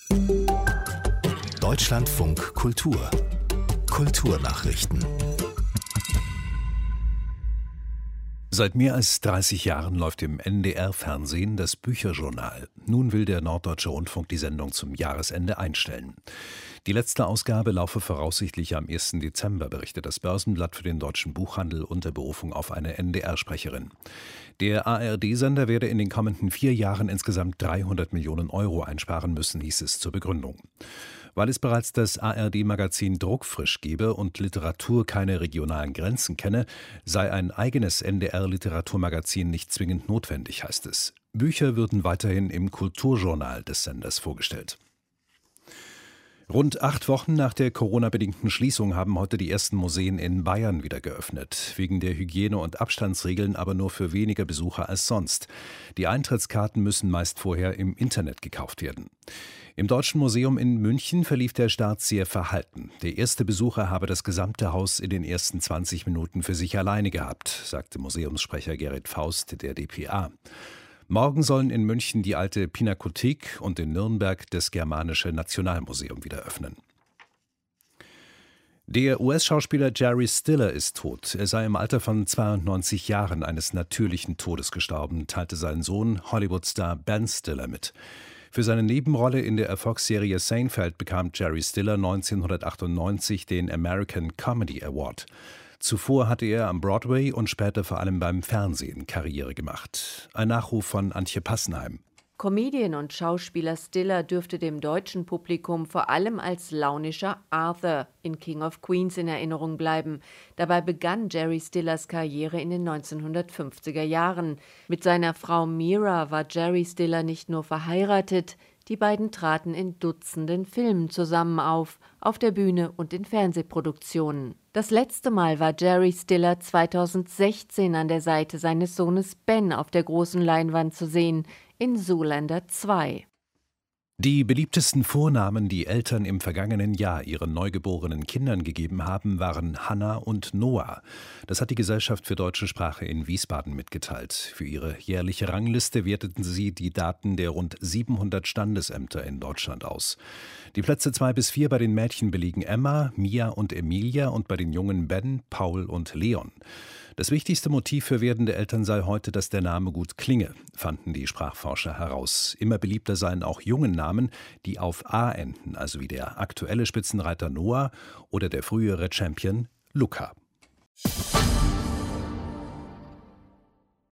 Deutschlandfunk Kultur. Kulturnachrichten. Seit mehr als 30 Jahren läuft im NDR-Fernsehen das Bücherjournal. Nun will der Norddeutsche Rundfunk die Sendung zum Jahresende einstellen. Die letzte Ausgabe laufe voraussichtlich am 1. Dezember, berichtet das Börsenblatt für den deutschen Buchhandel unter Berufung auf eine NDR-Sprecherin. Der ARD-Sender werde in den kommenden 4 Jahren insgesamt 300 Millionen Euro einsparen müssen, hieß es zur Begründung. Weil es bereits das ARD-Magazin Druckfrisch gebe und Literatur keine regionalen Grenzen kenne, sei ein eigenes NDR-Literaturmagazin nicht zwingend notwendig, heißt es. Bücher würden weiterhin im Kulturjournal des Senders vorgestellt. Rund 8 Wochen nach der Corona-bedingten Schließung haben heute die ersten Museen in Bayern wieder geöffnet. Wegen der Hygiene- und Abstandsregeln aber nur für weniger Besucher als sonst. Die Eintrittskarten müssen meist vorher im Internet gekauft werden. Im Deutschen Museum in München verlief der Start sehr verhalten. Der erste Besucher habe das gesamte Haus in den ersten 20 Minuten für sich alleine gehabt, sagte Museumssprecher Gerrit Faust der dpa. Morgen sollen in München die alte Pinakothek und in Nürnberg das Germanische Nationalmuseum wieder öffnen. Der US-Schauspieler Jerry Stiller ist tot. Er sei im Alter von 92 Jahren eines natürlichen Todes gestorben, teilte sein Sohn, Hollywood-Star Ben Stiller, mit. Für seine Nebenrolle in der Erfolgsserie Seinfeld bekam Jerry Stiller 1998 den American Comedy Award. Zuvor hatte er am Broadway und später vor allem beim Fernsehen Karriere gemacht. Ein Nachruf von Antje Passenheim. Comedian und Schauspieler Stiller dürfte dem deutschen Publikum vor allem als launischer Arthur in King of Queens in Erinnerung bleiben. Dabei begann Jerry Stillers Karriere in den 1950er Jahren. Mit seiner Frau Mira war Jerry Stiller nicht nur verheiratet, die beiden traten in Dutzenden Filmen zusammen auf der Bühne und in Fernsehproduktionen. Das letzte Mal war Jerry Stiller 2016 an der Seite seines Sohnes Ben auf der großen Leinwand zu sehen, in Zoolander 2. Die beliebtesten Vornamen, die Eltern im vergangenen Jahr ihren neugeborenen Kindern gegeben haben, waren Hannah und Noah. Das hat die Gesellschaft für deutsche Sprache in Wiesbaden mitgeteilt. Für ihre jährliche Rangliste werteten sie die Daten der rund 700 Standesämter in Deutschland aus. Die Plätze 2 bis 4 bei den Mädchen belegen Emma, Mia und Emilia und bei den Jungen Ben, Paul und Leon. Das wichtigste Motiv für werdende Eltern sei heute, dass der Name gut klinge, fanden die Sprachforscher heraus. Immer beliebter seien auch jungen Namen, die auf A enden, also wie der aktuelle Spitzenreiter Noah oder der frühere Champion Luca.